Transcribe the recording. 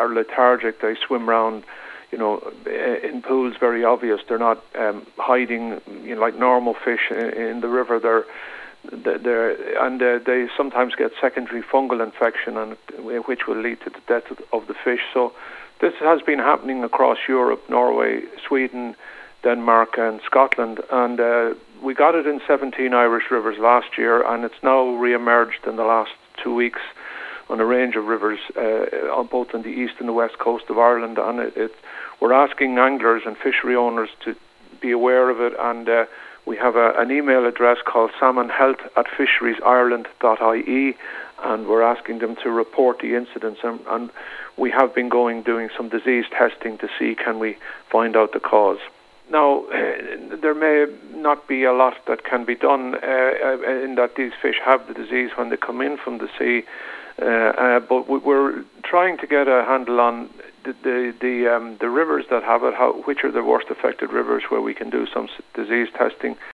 are lethargic. They swim around, in pools, very obvious. They're not hiding, like normal fish in the river. They sometimes get secondary fungal infection, which will lead to the death of the fish. So this has been happening across Europe, Norway, Sweden, Denmark, and Scotland, and we got it in 17 Irish rivers last year, and it's now re-emerged in the last 2 weeks on a range of rivers, on both on the east and the west coast of Ireland. And we're asking anglers and fishery owners to be aware of it, and we have an email address called salmonhealth@fisheriesireland.ie, and we're asking them to report the incidents, and we have been doing some disease testing to see can we find out the cause. Now, there may not be a lot that can be done in that these fish have the disease when they come in from the sea, but we're trying to get a handle on the rivers that have it, which are the worst affected rivers where we can do some disease testing,